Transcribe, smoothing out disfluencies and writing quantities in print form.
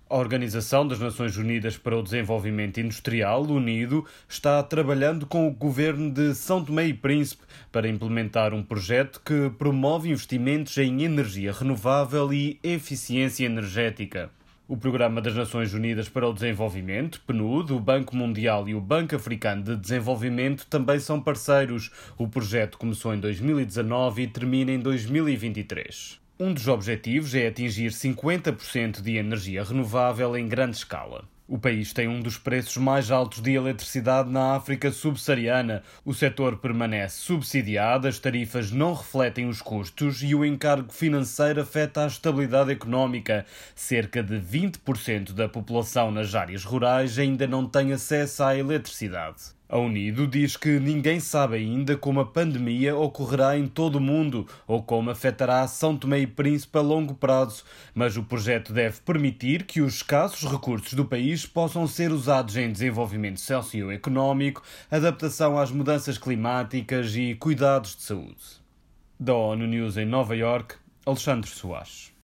A Organização das Nações Unidas para o Desenvolvimento Industrial, UNIDO, está trabalhando com o governo de São Tomé e Príncipe para implementar um projeto que promove investimentos em energia renovável e eficiência energética. O Programa das Nações Unidas para o Desenvolvimento, PNUD, o Banco Mundial e o Banco Africano de Desenvolvimento também são parceiros. O projeto começou em 2019 e termina em 2023. Um dos objetivos é atingir 50% de energia renovável em grande escala. O país tem um dos preços mais altos de eletricidade na África subsaariana. O setor permanece subsidiado, as tarifas não refletem os custos e o encargo financeiro afeta a estabilidade económica. Cerca de 20% da população nas áreas rurais ainda não tem acesso à eletricidade. A UNIDO diz que ninguém sabe ainda como a pandemia ocorrerá em todo o mundo ou como afetará São Tomé e Príncipe a longo prazo, mas o projeto deve permitir que os escassos recursos do país possam ser usados em desenvolvimento socioeconómico, adaptação às mudanças climáticas e cuidados de saúde. Da ONU News em Nova Iorque, Alexandre Soares.